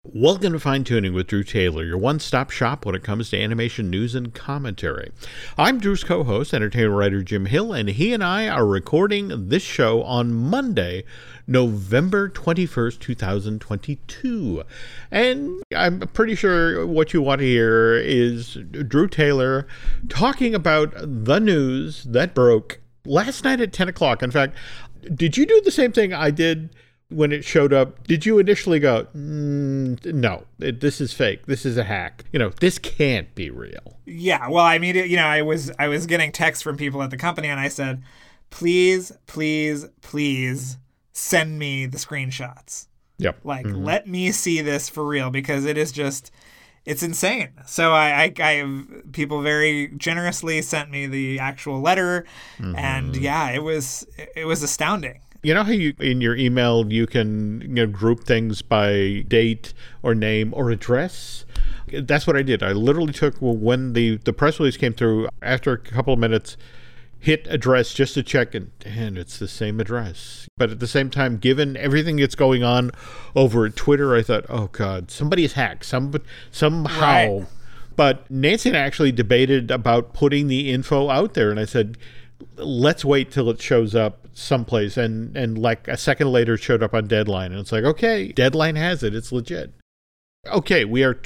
Welcome to Fine Tuning with Drew Taylor, your one-stop shop when it comes to animation news and commentary. I'm Drew's co-host, entertainer writer Jim Hill, and he and I are recording this show on Monday, November 21st, 2022. And I'm pretty sure what you want to hear is Drew Taylor talking about the news that broke last night at 10 o'clock. In fact, did you do the same thing I did when it showed up? Did you initially go, no, this is fake, this is a hack, this can't be real? Yeah, well, I mean, I was getting texts from people at the company, and I said, please send me the screenshots. Yep. Let me see this for real, because it is just, it's insane. So I have people very generously sent me the actual letter, and yeah, it was astounding. You know how in your email you can group things by date or name or address? That's what I did. I literally took, when the press release came through, after a couple of minutes, hit address just to check, and it's the same address. But at the same time, given everything that's going on over at Twitter, I thought, oh God, somebody is hacked somehow. Right. But Nancy and I actually debated about putting the info out there, and I said, let's wait till it shows up someplace, and like a second later it showed up on Deadline, and it's like, okay, Deadline has it, it's legit. Okay, we are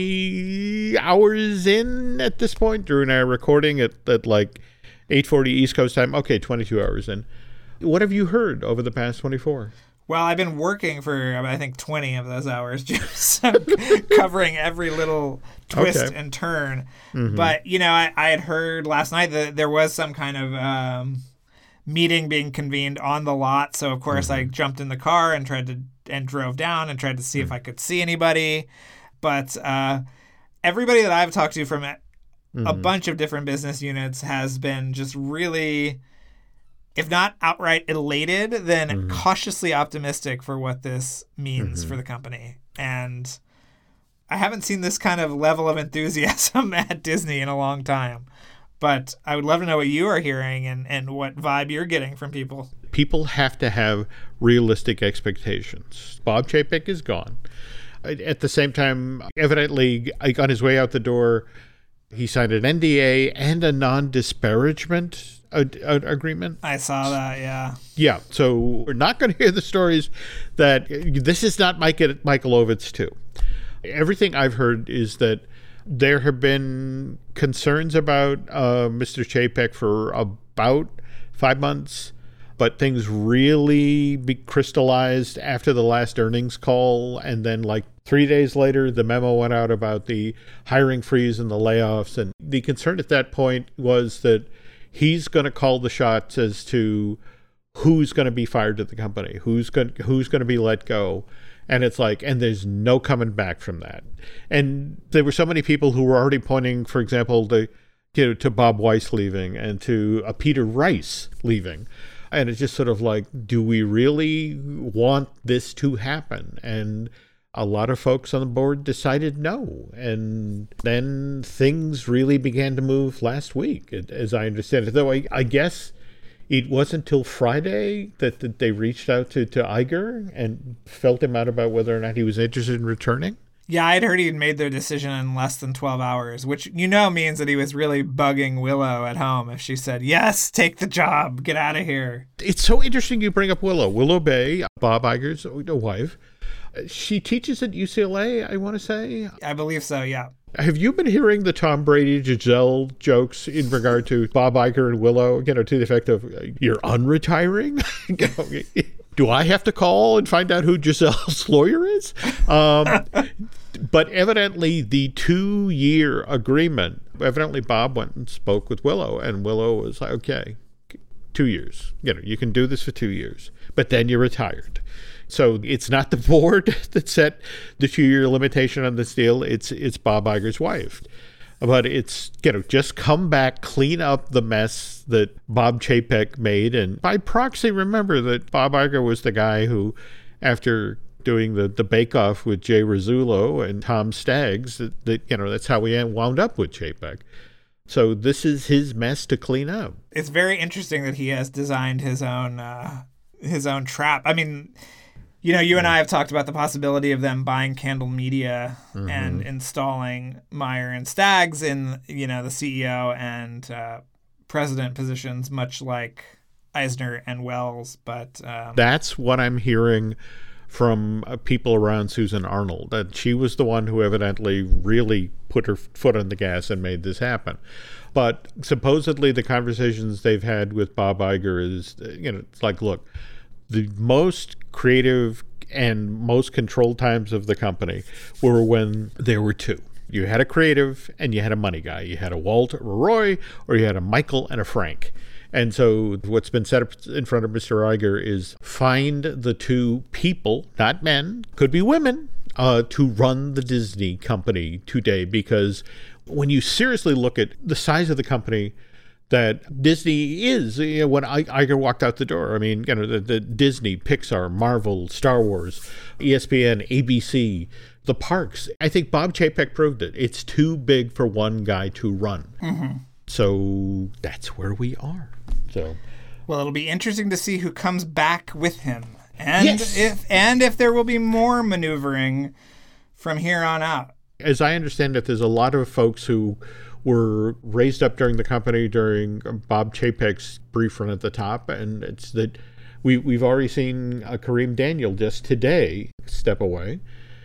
20 hours in at this point. Drew and I are recording at like 8:40 East Coast time. Okay, 22 hours in. What have you heard over the past 24? Well, I've been working for, I think, 20 of those hours, just covering every little twist and turn. But, I had heard last night that there was some kind of meeting being convened on the lot. So, of course, I jumped in the car and drove down and tried to see if I could see anybody. But everybody that I've talked to from a bunch of different business units has been just really, if not outright elated, then cautiously optimistic for what this means for the company. And I haven't seen this kind of level of enthusiasm at Disney in a long time. But I would love to know what you are hearing and what vibe you're getting from people. People have to have realistic expectations. Bob Chapek is gone. At the same time, evidently, on his way out the door, he signed an NDA and a non-disparagement agreement. I saw that, yeah. Yeah, so we're not going to hear the stories that this is not Michael Ovitz too. Everything I've heard is that there have been concerns about Mr. Chapek for about 5 months, but things really crystallized after the last earnings call, and then like 3 days later, the memo went out about the hiring freeze and the layoffs, and the concern at that point was that he's going to call the shots as to who's going to be fired at the company, who's going to be let go. And it's like, and there's no coming back from that. And there were so many people who were already pointing, for example, to Bob Weiss leaving and to Peter Rice leaving. And it's just sort of like, do we really want this to happen? And a lot of folks on the board decided no. And then things really began to move last week, as I understand it. Though I guess it wasn't until Friday that they reached out to Iger and felt him out about whether or not he was interested in returning. Yeah, I'd heard he'd made their decision in less than 12 hours, which means that he was really bugging Willow at home if she said, yes, take the job, get out of here. It's so interesting you bring up Willow. Willow Bay, Bob Iger's wife. She teaches at UCLA, I want to say. I believe so, yeah. Have you been hearing the Tom Brady Giselle jokes in regard to Bob Iger and Willow, to the effect of, you're unretiring? Do I have to call and find out who Giselle's lawyer is? But evidently the 2-year agreement, evidently Bob went and spoke with Willow, and Willow was like, okay, 2 years. You can do this for 2 years, but then you're retired. So it's not the board that set the 2-year limitation on this deal. It's Bob Iger's wife. But it's, just come back, clean up the mess that Bob Chapek made. And by proxy, remember that Bob Iger was the guy who, after doing the bake-off with Jay Rizzullo and Tom Staggs, that's how we wound up with Chapek. So this is his mess to clean up. It's very interesting that he has designed his own trap. I mean, You and I have talked about the possibility of them buying Candle Media and installing Meyer and Staggs in, the CEO and president positions, much like Eisner and Wells. But that's what I'm hearing from people around Susan Arnold, that she was the one who evidently really put her foot on the gas and made this happen. But supposedly the conversations they've had with Bob Iger is, it's like, look, the most creative and most controlled times of the company were when there were two. You had a creative and you had a money guy. You had a Walt or a Roy, or you had a Michael and a Frank. And so what's been set up in front of Mr. Iger is find the two people, not men, could be women, to run the Disney company today. Because when you seriously look at the size of the company that Disney is, when Iger walked out the door, I mean, the Disney, Pixar, Marvel, Star Wars, ESPN, ABC, the parks. I think Bob Chapek proved it. It's too big for one guy to run. Mm-hmm. So that's where we are. So, well, it'll be interesting to see who comes back with him, and yes. if there will be more maneuvering from here on out. As I understand it, there's a lot of folks who were raised up during the company during Bob Chapek's brief run at the top, and it's that we've already seen Kareem Daniel just today step away.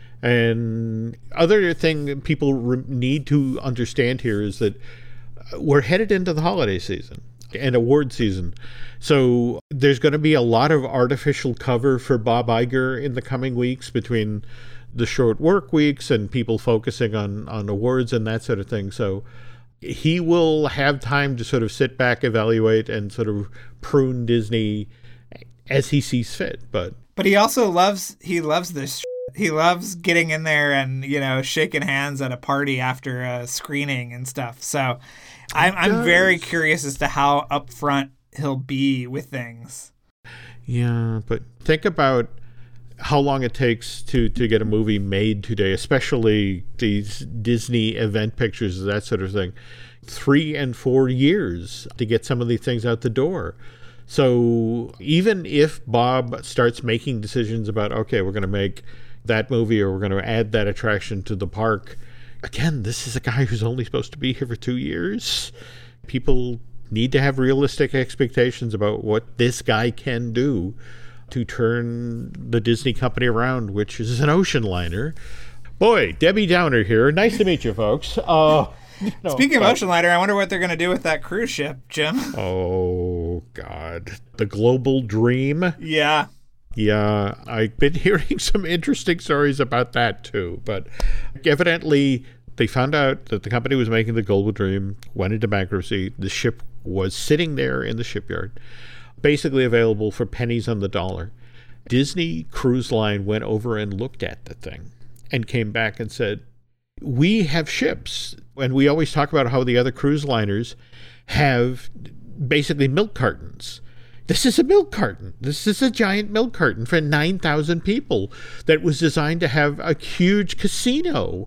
And other thing people need to understand here is that we're headed into the holiday season and award season. So there's going to be a lot of artificial cover for Bob Iger in the coming weeks between the short work weeks and people focusing on awards and that sort of thing. So he will have time to sort of sit back, evaluate, and sort of prune Disney as he sees fit. But he also loves this. He loves getting in there and, shaking hands at a party after a screening and stuff. So I'm very curious as to how upfront he'll be with things. Yeah, but think about how long it takes to get a movie made today, especially these Disney event pictures, that sort of thing. 3 and 4 years to get some of these things out the door. So even if Bob starts making decisions about, okay, we're going to make that movie or we're going to add that attraction to the park, again, this is a guy who's only supposed to be here for 2 years. People need to have realistic expectations about what this guy can do to turn the Disney company around, which is an ocean liner. Boy, Debbie Downer here. Nice to meet you, folks. Speaking of ocean liner, I wonder what they're going to do with that cruise ship, Jim. Oh, God. The Global Dream? Yeah. Yeah, I've been hearing some interesting stories about that too, but evidently they found out that the company was making the Global Dream, went into bankruptcy. The ship was sitting there in the shipyard, basically available for pennies on the dollar. Disney Cruise Line went over and looked at the thing and came back and said, we have ships, and we always talk about how the other cruise liners have basically milk cartons. This is a milk carton. This is a giant milk carton for 9,000 people that was designed to have a huge casino.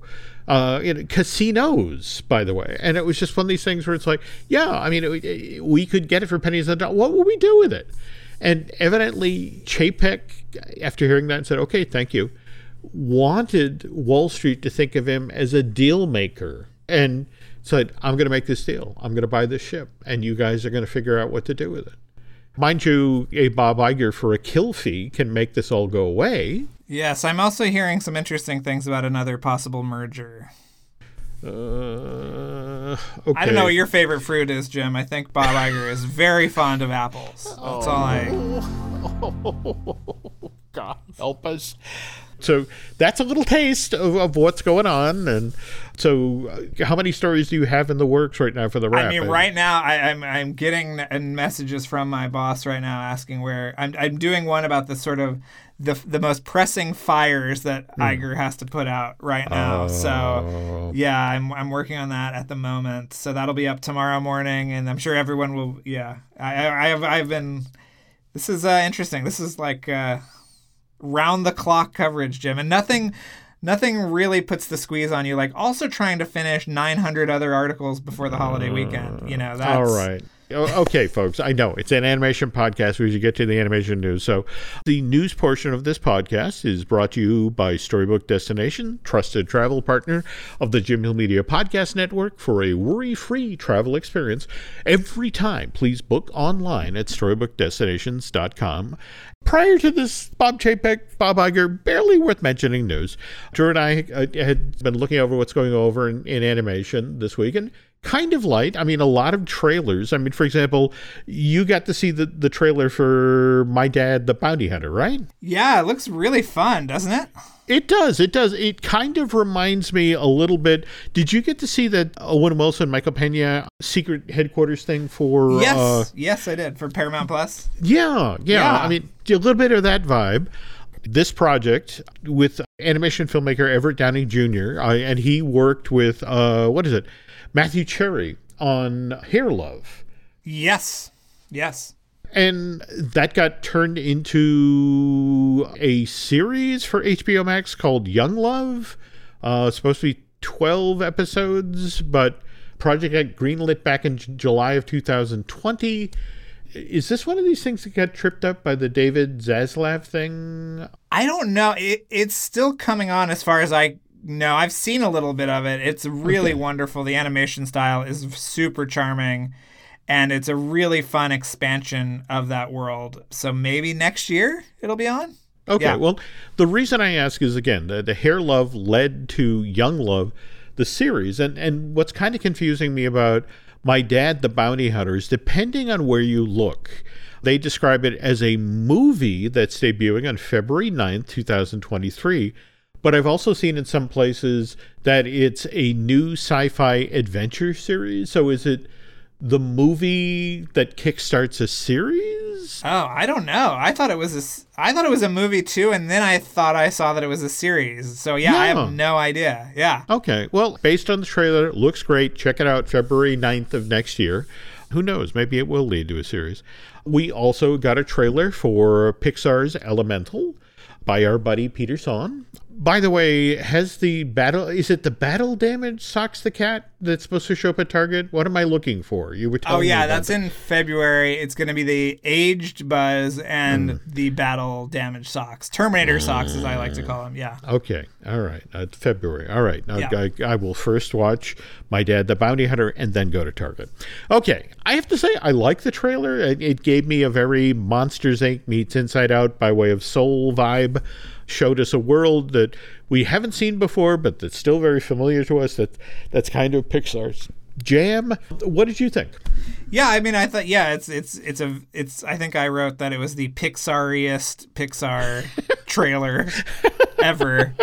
Casinos, by the way. And it was just one of these things where it's like, yeah, I mean, we could get it for pennies on the dollar. What would we do with it? And evidently, Chapek, after hearing that, said, okay, thank you, wanted Wall Street to think of him as a deal maker and said, I'm going to make this deal. I'm going to buy this ship, and you guys are going to figure out what to do with it. Mind you, a Bob Iger for a kill fee can make this all go away. Yes, I'm also hearing some interesting things about another possible merger. Okay. I don't know what your favorite fruit is, Jim. I think Bob Iger is very fond of apples. That's all I... Oh, God help us. So that's a little taste of what's going on. And so how many stories do you have in the works right now for the wrap? I mean, right now I'm getting messages from my boss right now asking where I'm doing one about the sort of the most pressing fires that Iger has to put out right now. So yeah, I'm working on that at the moment. So that'll be up tomorrow morning, and I'm sure everyone will. Yeah, I've been. This is interesting. This is like round the clock coverage, Jim, and nothing really puts the squeeze on you like also trying to finish 900 other articles before the holiday weekend. That's all right. Okay, folks, I know it's an animation podcast. We should get to the animation news. So the news portion of this podcast is brought to you by Storybook Destination, trusted travel partner of the Jim Hill Media Podcast Network. For a worry-free travel experience every time, please book online at storybookdestinations.com. Prior to this, Bob Chapek, Bob Iger, barely worth mentioning news. Drew and I had been looking over what's going over in animation this week, and kind of light. I mean, a lot of trailers. I mean, for example, you got to see the trailer for My Dad, the Bounty Hunter, right? Yeah, it looks really fun, doesn't it? It does. It does. It kind of reminds me a little bit. Did you get to see that Owen Wilson, Michael Pena secret headquarters thing for... Yes, I did. For Paramount Plus. Yeah. I mean, a little bit of that vibe. This project with animation filmmaker Everett Downing Jr., and he worked with, Matthew Cherry on Hair Love. Yes. And that got turned into a series for HBO Max called Young Love. It's supposed to be 12 episodes, but project got greenlit back in July of 2020. Is this one of these things that got tripped up by the David Zaslav thing? I don't know. It's still coming on as far as I know. I've seen a little bit of it. It's really wonderful. The animation style is super charming. And it's a really fun expansion of that world. So maybe next year it'll be on? Okay, yeah. Well, the reason I ask is, again, the Hair Love led to Young Love, the series. And what's kind of confusing me about My Dad, the Bounty Hunter is, depending on where you look, they describe it as a movie that's debuting on February 9th, 2023. But I've also seen in some places that it's a new sci-fi adventure series. So is it the movie that kickstarts a series? Oh, I don't know. I thought it was a movie too, and then I thought I saw that it was a series. So yeah, I have no idea. Yeah. Okay. Well, based on the trailer, it looks great. Check it out, February 9th of next year. Who knows? Maybe it will lead to a series. We also got a trailer for Pixar's Elemental by our buddy Peter Sohn. By the way, is it the Battle Damage Socks the Cat that's supposed to show up at Target? What am I looking for? You were telling me that's in February. It's going to be the Aged Buzz and the Battle Damage Socks. Terminator Socks, as I like to call them, yeah. Okay, all right. February. All right. Now, I will first watch My Dad, the Bounty Hunter, and then go to Target. Okay, I have to say, I like the trailer. It gave me a very Monsters, Inc. meets Inside Out by way of Soul vibe. Showed us a world that we haven't seen before, but that's still very familiar to us. That's kind of Pixar's jam. What did you think? Yeah, I mean, I thought, it's. I think I wrote that it was the Pixariest Pixar trailer ever.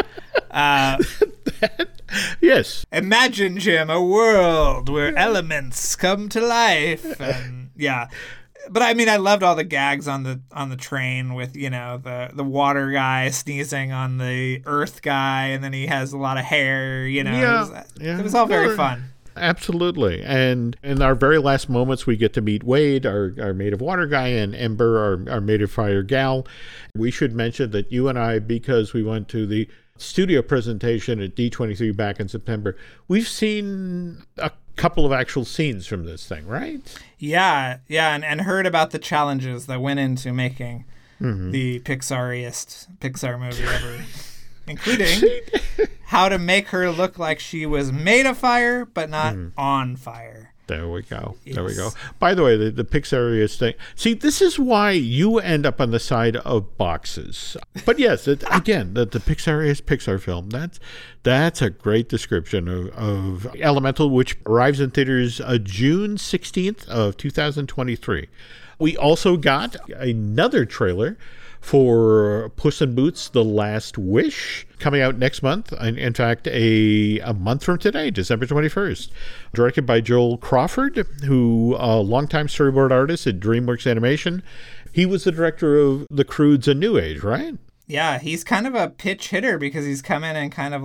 Yes. Imagine, Jim, a world where elements come to life, and yeah. But I mean, I loved all the gags on the train with, the water guy sneezing on the earth guy, and then he has a lot of hair, It was all very fun. Absolutely. And in our very last moments, we get to meet Wade, our Made of Water guy, and Ember, our Made of Fire gal. We should mention that you and I, because we went to the studio presentation at D23 back in September, we've seen a couple of actual scenes from this thing, right? Yeah, and heard about the challenges that went into making the Pixariest Pixar movie ever, including how to make her look like she was made of fire but not on fire. There we go. Yes. There we go. By the way, the Pixariest thing. See, this is why you end up on the side of boxes. But yes, again, the Pixariest Pixar film. That's a great description of Elemental, which arrives in theaters June 16th of 2023. We also got another trailer for Puss in Boots: The Last Wish, coming out next month. In fact, a month from today, December 21st. Directed by Joel Crawford, who a longtime storyboard artist at DreamWorks Animation. He was the director of The Croods: A New Age, right? Yeah, he's kind of a pitch hitter because he's come in and kind of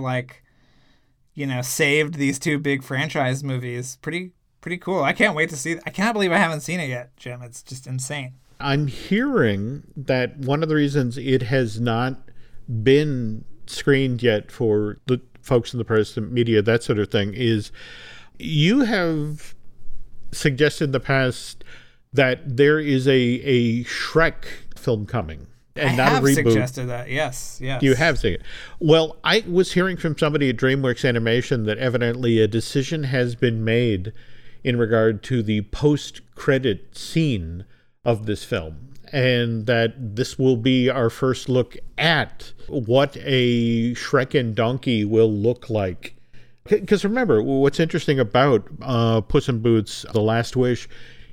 saved these two big franchise movies. Pretty cool. I can't wait to see it. I cannot believe I haven't seen it yet, Jim. It's just insane. I'm hearing that one of the reasons it has not been screened yet for the folks in the press, the media, that sort of thing, is you have suggested in the past that there is a Shrek film coming. And I not have a reboot. Suggested that, yes. You have seen it. Well, I was hearing from somebody at DreamWorks Animation that evidently a decision has been made in regard to the post-credit scene of this film, and that this will be our first look at what a Shrek and Donkey will look like. Because remember, what's interesting about Puss in Boots: The Last Wish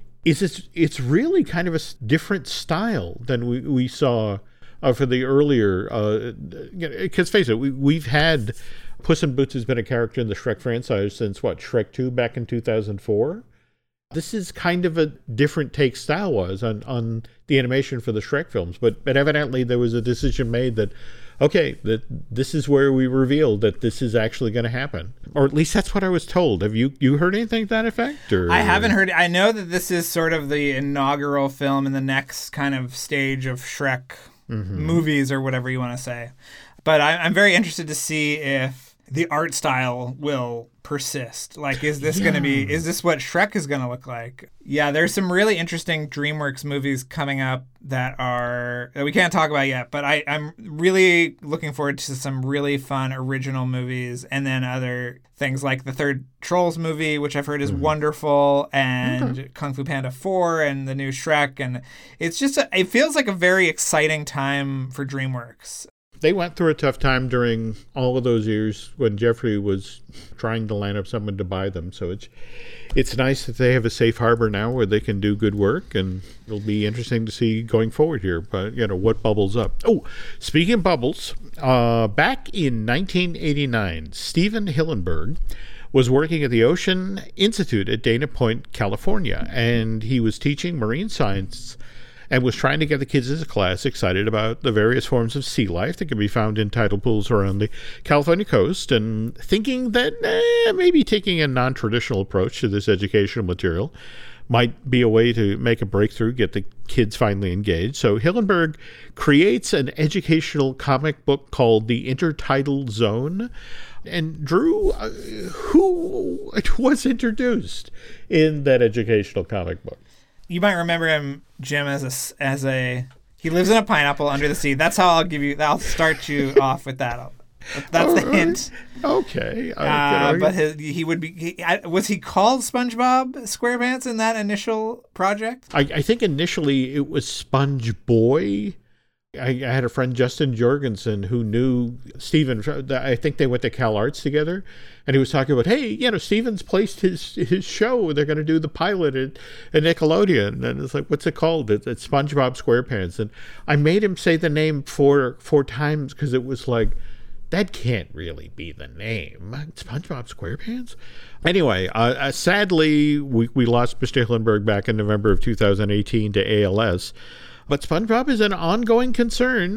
is it's really kind of a different style than we saw for the earlier. Because face it, we've had Puss in Boots has been a character in the Shrek franchise since Shrek 2 back in 2004. This is kind of a different take style-wise on the animation for the Shrek films, but evidently there was a decision made that, okay, that this is where we revealed that this is actually going to happen. Or at least that's what I was told. Have you heard anything to that effect? Or? I haven't heard. I know that this is sort of the inaugural film in the next kind of stage of Shrek movies, or whatever you want to say. But I'm very interested to see if the art style will persist. Like, is this going to be, is this what Shrek is going to look like? Yeah, there's some really interesting DreamWorks movies coming up that we can't talk about yet, but I'm really looking forward to some really fun original movies, and then other things like the third Trolls movie, which I've heard is wonderful, and Kung Fu Panda 4 and the new Shrek. And it's just, it feels like a very exciting time for DreamWorks. They went through a tough time during all of those years when Jeffrey was trying to line up someone to buy them. So it's nice that they have a safe harbor now where they can do good work, and it'll be interesting to see going forward here. But, what bubbles up. Oh, speaking of bubbles, back in 1989, Steven Hillenburg was working at the Ocean Institute at Dana Point, California, and he was teaching marine science and was trying to get the kids in his class excited about the various forms of sea life that can be found in tidal pools around the California coast, and thinking that maybe taking a non-traditional approach to this educational material might be a way to make a breakthrough, get the kids finally engaged. So Hillenburg creates an educational comic book called The Intertidal Zone. And Drew, who was introduced in that educational comic book? You might remember him, Jim, as a he lives in a pineapple under the sea. That's how I'll start you off with that. That's the hint. Okay. But was he called SpongeBob SquarePants in that initial project? I think initially it was Sponge Boy. I had a friend, Justin Jorgensen, who knew Steven. I think they went to Cal Arts together, and he was talking about, hey, Steven's placed his show. They're going to do the pilot at Nickelodeon. And it's like, what's it called? It's SpongeBob SquarePants. And I made him say the name four times because it was like, that can't really be the name. SpongeBob SquarePants? Anyway, sadly, we lost Mr. Hillenburg back in November of 2018 to ALS. But SpongeBob is an ongoing concern.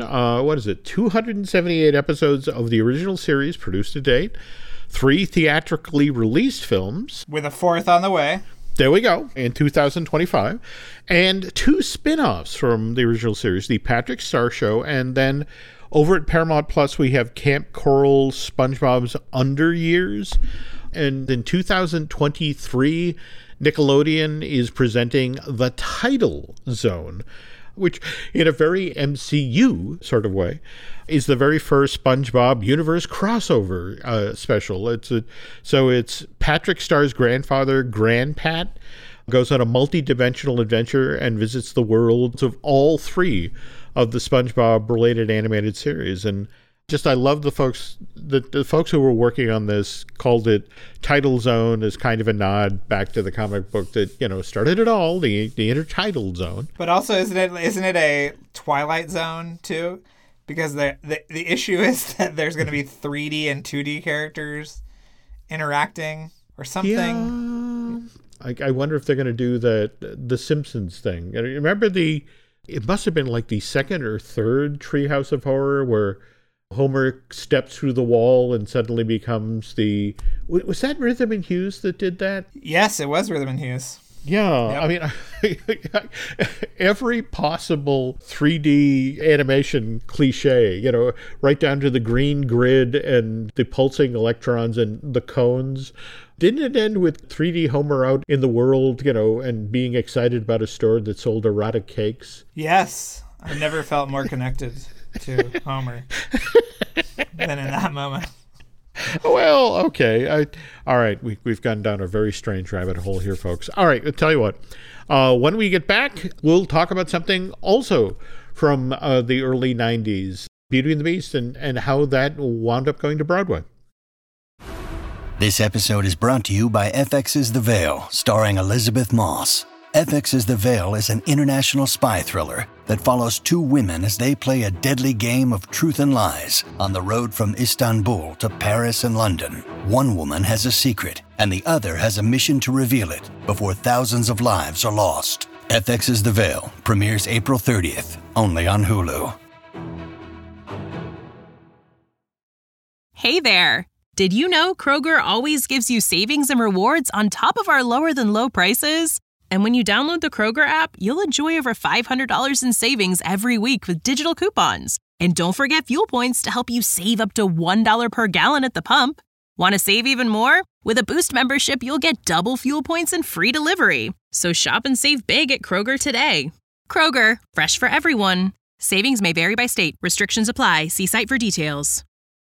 278 episodes of the original series produced to date, 3 theatrically released films. With a 4th on the way. There we go, in 2025. And 2 spin-offs from the original series, The Patrick Star Show, and then over at Paramount Plus, we have Camp Coral, SpongeBob's Under Years. And in 2023, Nickelodeon is presenting The Tidal Zone, which in a very MCU sort of way is the very first SpongeBob universe crossover special. It's Patrick Star's grandfather, Grandpat, goes on a multi-dimensional adventure and visits the worlds of all 3 of the SpongeBob-related animated series. And I love the folks who were working on this called it Tidal Zone as kind of a nod back to the comic book that started it all, the Intertidal Zone. But also, isn't it a Twilight Zone too? Because the issue is that there's going to be 3D and 2D characters interacting or something. Yeah. I wonder if they're going to do the Simpsons thing. Remember it must have been like the 2nd or 3rd Treehouse of Horror where Homer steps through the wall and suddenly becomes was that Rhythm and Hughes that did that? Yes, it was Rhythm and Hughes. Yeah, Yep. I mean, every possible 3D animation cliche, right down to the green grid and the pulsing electrons and the cones. Didn't it end with 3D Homer out in the world, and being excited about a store that sold erotic cakes? Yes. I've never felt more connected to Homer than in that moment. Well, okay. All right, we've gone down a very strange rabbit hole here, folks. All right, I'll tell you what. When we get back, we'll talk about something also from the early 90s, Beauty and the Beast, and how that wound up going to Broadway. This episode is brought to you by FX's The Veil, starring Elizabeth Moss. FX's The Veil is an international spy thriller that follows two women as they play a deadly game of truth and lies on the road from Istanbul to Paris and London. One woman has a secret, and the other has a mission to reveal it before thousands of lives are lost. FX's The Veil premieres April 30th, only on Hulu. Hey there! Did you know Kroger always gives you savings and rewards on top of our lower-than-low prices? And when you download the Kroger app, you'll enjoy over $500 in savings every week with digital coupons. And don't forget fuel points to help you save up to $1 per gallon at the pump. Want to save even more? With a Boost membership, you'll get double fuel points and free delivery. So shop and save big at Kroger today. Kroger, fresh for everyone. Savings may vary by state. Restrictions apply. See site for details.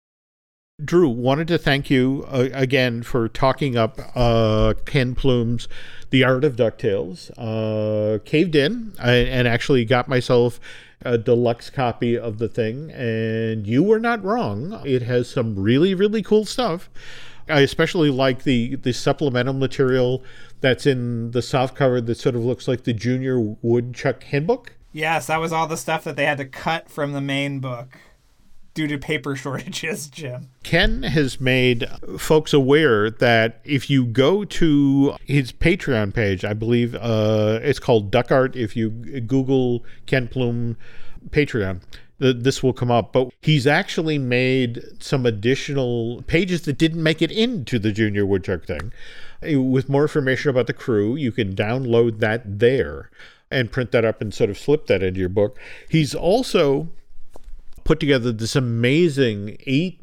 Drew, wanted to thank you again for talking up Ken Plume's The Art of DuckTales. Caved in and actually got myself a deluxe copy of the thing, and you were not wrong. It has some really, really cool stuff. I especially like the supplemental material that's in the soft cover that sort of looks like the Junior Woodchuck Handbook. Yes, that was all the stuff that they had to cut from the main book due to paper shortages, Jim. Ken has made folks aware that if you go to his Patreon page, I believe it's called Duck Art. If you Google Ken Plume Patreon, this will come up. But he's actually made some additional pages that didn't make it into the Junior Woodchuck thing. With more information about the crew, you can download that there and print that up and sort of slip that into your book. He's also put together this amazing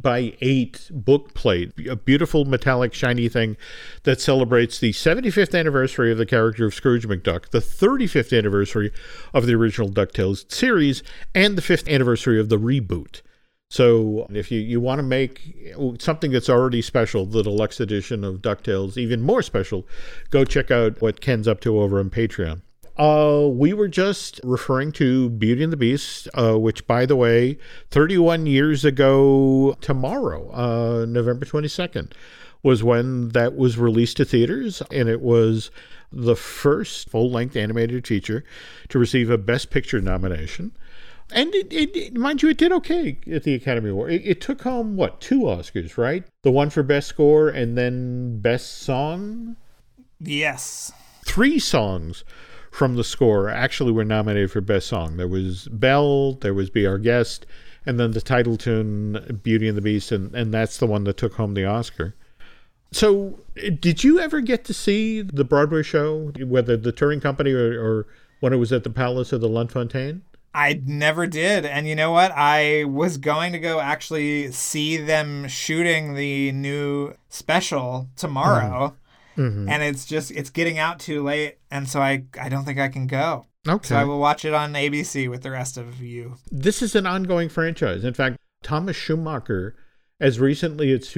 8x8 book plate, a beautiful metallic shiny thing that celebrates the 75th anniversary of the character of Scrooge McDuck, the 35th anniversary of the original DuckTales series, and the 5th anniversary of the reboot. So if you want to make something that's already special, the deluxe edition of DuckTales, even more special, go check out what Ken's up to over on Patreon. We were just referring to Beauty and the Beast, which, by the way, 31 years ago tomorrow, November 22nd, was when that was released to theaters, and it was the first full-length animated feature to receive a Best Picture nomination. And mind you, it did okay at the Academy Award. It took home, 2 Oscars, right? The one for Best Score and then Best Song? Yes. 3 songs from the score actually were nominated for Best Song. There was Belle, there was Be Our Guest, and then the title tune, Beauty and the Beast, and that's the one that took home the Oscar. So did you ever get to see the Broadway show, whether the touring company or when it was at the Palace or the Luntfontein? I never did. And you know what? I was going to go actually see them shooting the new special tomorrow. Mm-hmm. And it's getting out too late, and so I don't think I can go. Okay. So I will watch it on ABC with the rest of you. This is an ongoing franchise. In fact, Thomas Schumacher, as recently as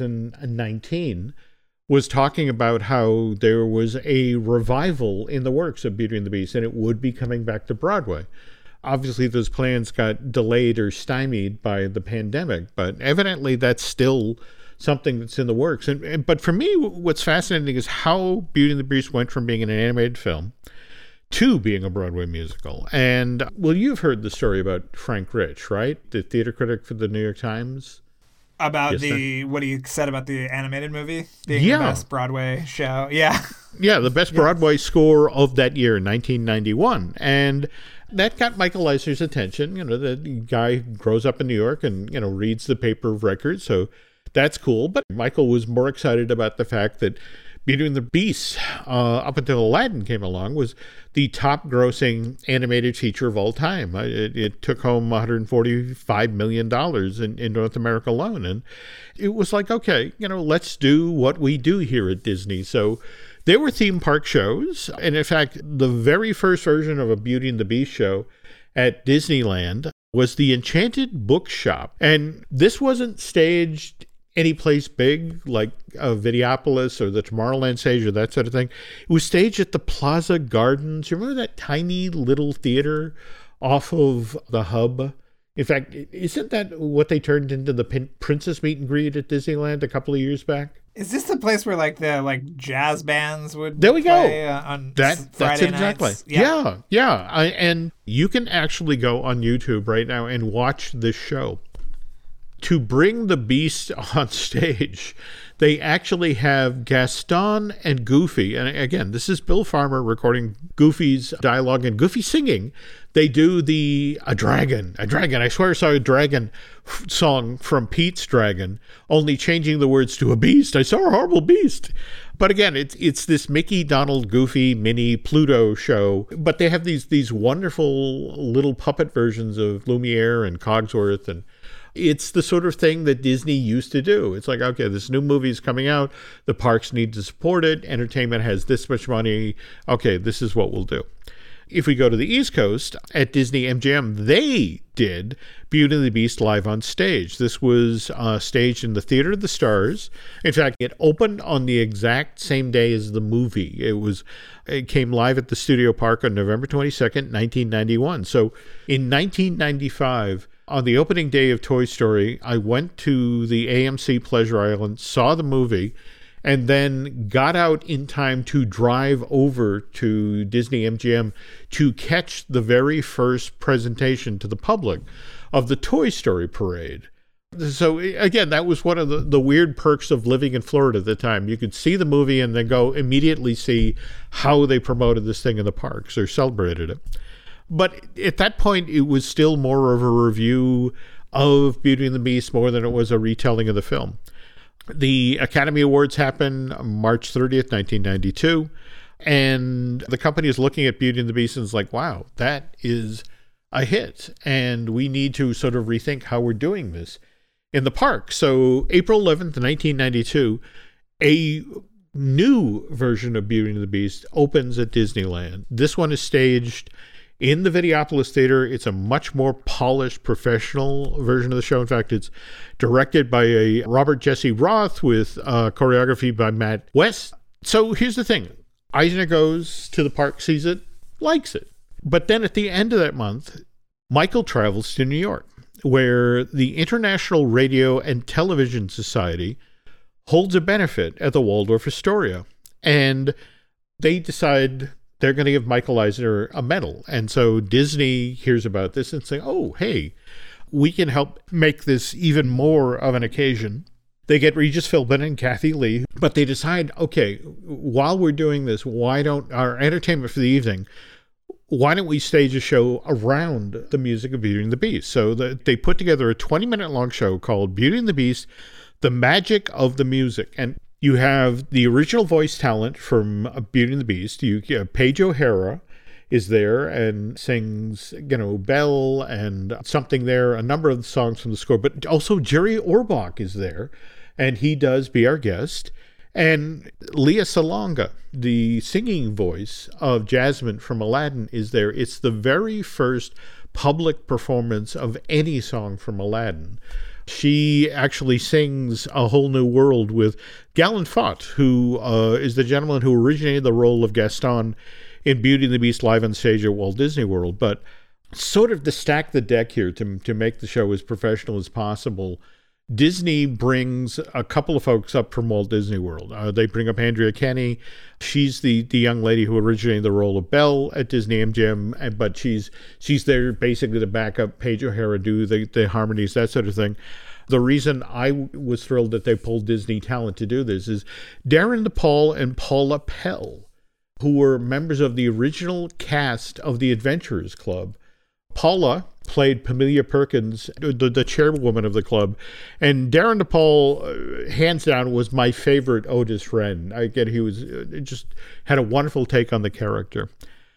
2019, was talking about how there was a revival in the works of Beauty and the Beast, and it would be coming back to Broadway. Obviously, those plans got delayed or stymied by the pandemic, but evidently that's still something that's in the works. But for me, what's fascinating is how Beauty and the Beast went from being an animated film to being a Broadway musical. And, well, you've heard the story about Frank Rich, right? The theater critic for the New York Times. About what he said about the animated movie being the best Broadway show. Yeah. Yeah, the best Broadway score of that year, 1991. And that got Michael Eisner's attention. The guy grows up in New York and, reads the paper of records, so that's cool. But Michael was more excited about the fact that Beauty and the Beast, up until Aladdin came along, was the top-grossing animated feature of all time. It took home $145 million in North America alone. And it was like, okay, let's do what we do here at Disney. So there were theme park shows. And in fact, the very first version of a Beauty and the Beast show at Disneyland was the Enchanted Bookshop. And this wasn't staged any place big like Videopolis or the Tomorrowland stage or that sort of thing. It was staged at the Plaza Gardens. You remember that tiny little theater off of the Hub? In fact, isn't that what they turned into the Princess Meet and Greet at Disneyland a couple of years back? Is this the place where the jazz bands would there we play, go. On that's Friday it exactly. nights? Yeah. And you can actually go on YouTube right now and watch this show. To bring the Beast on stage, they actually have Gaston and Goofy. And again, this is Bill Farmer recording Goofy's dialogue and Goofy singing. They do a dragon. I swear I saw a dragon song from Pete's Dragon, only changing the words to a beast. I saw a horrible beast. But again, it's this Mickey, Donald, Goofy, Minnie, Pluto show. But they have these wonderful little puppet versions of Lumiere and Cogsworth, and it's the sort of thing that Disney used to do. It's like, okay, this new movie is coming out. The parks need to support it. Entertainment has this much money. Okay, this is what we'll do. If we go to the East Coast, at Disney MGM, they did Beauty and the Beast live on stage. This was staged in the Theater of the Stars. In fact, it opened on the exact same day as the movie. It came live at the Studio Park on November 22nd, 1991. So in 1995, on the opening day of Toy Story, I went to the AMC Pleasure Island, saw the movie, and then got out in time to drive over to Disney MGM to catch the very first presentation to the public of the Toy Story parade. So again, that was one of the weird perks of living in Florida at the time. You could see the movie and then go immediately see how they promoted this thing in the parks or celebrated it. But at that point, it was still more of a review of Beauty and the Beast more than it was a retelling of the film. The Academy Awards happened March 30th, 1992, and the company is looking at Beauty and the Beast and is like, wow, that is a hit, and we need to sort of rethink how we're doing this in the park. So April 11th, 1992, a new version of Beauty and the Beast opens at Disneyland. This one is staged in the Videopolis Theater. It's a much more polished, professional version of the show. In fact, it's directed by a Robert Jesse Roth with choreography by Matt West. So here's the thing. Eisner goes to the park, sees it, likes it. But then at the end of that month, Michael travels to New York, where the International Radio and Television Society holds a benefit at the Waldorf Astoria. And they decide they're going to give Michael Eisner a medal. And so Disney hears about this and say, oh, hey, we can help make this even more of an occasion. They get Regis Philbin and Kathy Lee, but they decide, okay, while we're doing this, why don't our entertainment for the evening, why don't we stage a show around the music of Beauty and the Beast? So they put together a 20-minute long show called Beauty and the Beast, The Magic of the Music. And you have the original voice talent from Beauty and the Beast. Paige O'Hara is there and sings, Belle and something there, a number of the songs from the score. But also Jerry Orbach is there, and he does Be Our Guest. And Lea Salonga, the singing voice of Jasmine from Aladdin, is there. It's the very first public performance of any song from Aladdin. She actually sings A Whole New World with Galen Fott, who is the gentleman who originated the role of Gaston in Beauty and the Beast live on stage at Walt Disney World. But sort of to stack the deck here, to make the show as professional as possible, Disney brings a couple of folks up from Walt Disney World. They bring up Andrea Kenny. She's the young lady who originated the role of Belle at Disney MGM, but she's there basically to back up Paige O'Hara, do the harmonies, that sort of thing. The reason I was thrilled that they pulled Disney talent to do this is Darren DePaul and Paula Pell, who were members of the original cast of the Adventurers Club. Paula played Pamelia Perkins, the chairwoman of the club. And Darren DePaul, hands down, was my favorite Otis Wren. He was just had a wonderful take on the character.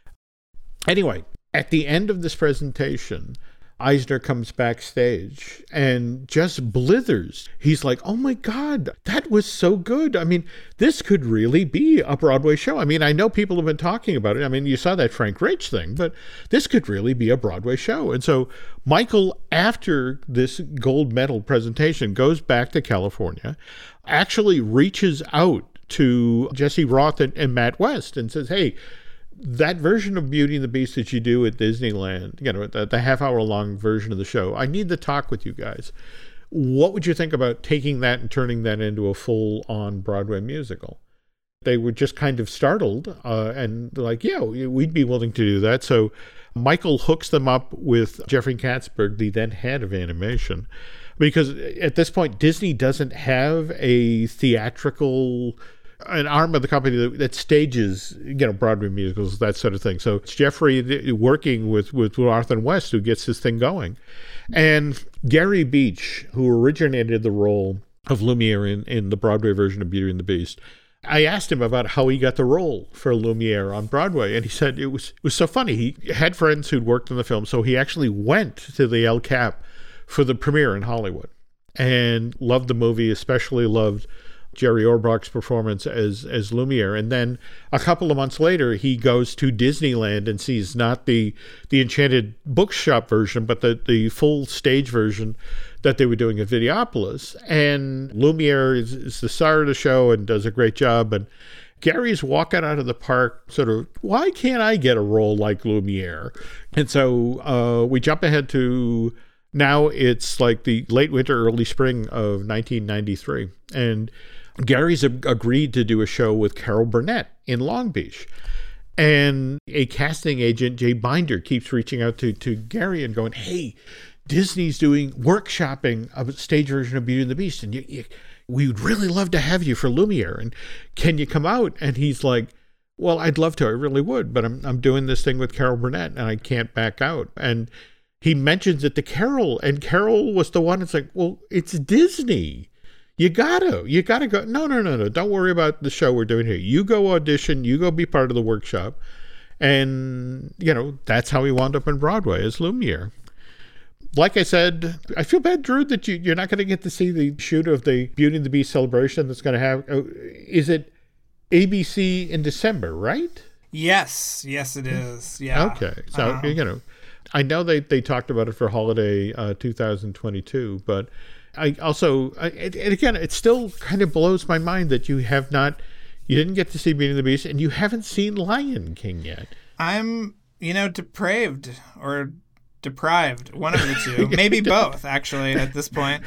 Anyway, at the end of this presentation, Eisner comes backstage and just blithers. He's like, oh my God, that was so good. I mean, this could really be a Broadway show. I mean, I know people have been talking about it. I mean, you saw that Frank Rich thing, but this could really be a Broadway show. And so Michael, after this gold medal presentation, goes back to California, actually reaches out to Jesse Roth and Matt West and says, hey, that version of Beauty and the Beast that you do at Disneyland, the half-hour-long version of the show, I need to talk with you guys. What would you think about taking that and turning that into a full-on Broadway musical? They were just kind of startled and like, yeah, we'd be willing to do that. So Michael hooks them up with Jeffrey Katzenberg, the then head of animation, because at this point, Disney doesn't have a theatrical... an arm of the company that stages, Broadway musicals, that sort of thing. So it's Jeffrey working with Roth and West who gets this thing going. And Gary Beach, who originated the role of Lumiere in the Broadway version of Beauty and the Beast, I asked him about how he got the role for Lumiere on Broadway, and he said it was so funny. He had friends who'd worked on the film, so he actually went to the El Cap for the premiere in Hollywood and loved the movie, especially loved Jerry Orbach's performance as Lumiere. And then a couple of months later, he goes to Disneyland and sees not the Enchanted Bookshop version, but the full stage version that they were doing at Videopolis. And Lumiere is the star of the show and does a great job. And Gary's walking out of the park sort of, why can't I get a role like Lumiere? And so we jump ahead to now it's like the late winter, early spring of 1993. And Gary's agreed to do a show with Carol Burnett in Long Beach. And a casting agent, Jay Binder, keeps reaching out to Gary and going, hey, Disney's doing workshopping of a stage version of Beauty and the Beast, and we would really love to have you for Lumiere. And can you come out? And he's like, well, I'd love to. I really would. But I'm doing this thing with Carol Burnett, and I can't back out. And he mentions it to Carol, and Carol was the one that's like, well, it's Disney. You gotta go. No. Don't worry about the show we're doing here. You go audition. You go be part of the workshop. And, that's how he wound up on Broadway as Lumiere. Like I said, I feel bad, Drew, that you're not going to get to see the shoot of the Beauty and the Beast celebration that's going to have. Is it ABC in December, right? Yes, it is. Yeah. Okay. So, I know they talked about it for holiday 2022, but I also, and again, it still kind of blows my mind that you didn't get to see Beauty and the Beast, and you haven't seen Lion King yet. I'm, depraved or deprived, one of the two, maybe both, actually, at this point.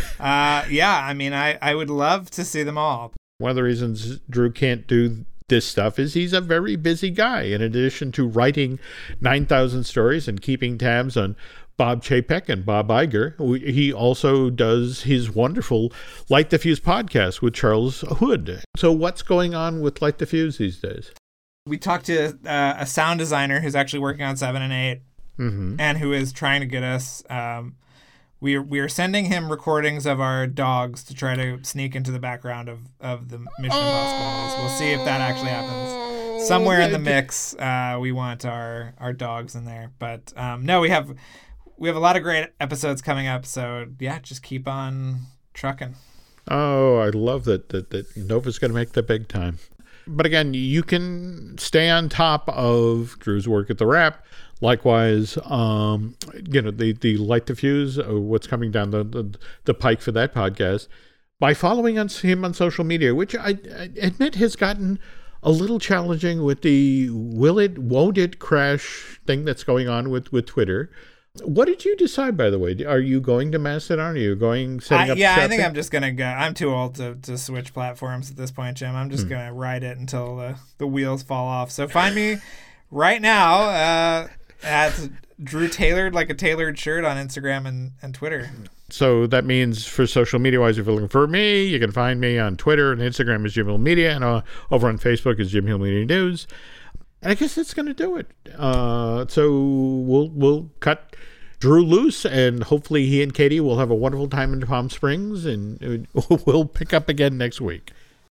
I would love to see them all. One of the reasons Drew can't do this stuff is he's a very busy guy. In addition to writing 9,000 stories and keeping tabs on Bob Chapek and Bob Iger, he also does his wonderful Light the Fuse podcast with Charles Hood. So what's going on with Light the Fuse these days? We talked to a sound designer who's actually working on 7 and 8, and who is trying to get us... We are sending him recordings of our dogs to try to sneak into the background of the Mission Impossible movies. We'll see if that actually happens. Somewhere in the mix, we want our dogs in there. But no, we have a lot of great episodes coming up. So yeah, just keep on trucking. Oh, I love that Nova's going to make the big time. But again, you can stay on top of Drew's work at the Wrap. Likewise, the Light the Fuse, what's coming down the pike for that podcast, by following him on social media, which I admit has gotten a little challenging with the will it, won't it crash thing that's going on with Twitter. What did you decide, by the way? Are you going to Mastodon? Are you setting up? Yeah, I think I'm just going to go. I'm too old to switch platforms at this point, Jim. I'm just going to ride it until the wheels fall off. So find me right now at Drew Tailored Like a Tailored Shirt on Instagram and Twitter. So that means for social media wise, if you're looking for me, you can find me on Twitter and Instagram as Jim Hill Media, and over on Facebook as Jim Hill Media News. And I guess that's going to do it. So we'll cut Drew loose, and hopefully he and Katie will have a wonderful time in Palm Springs, and we'll pick up again next week.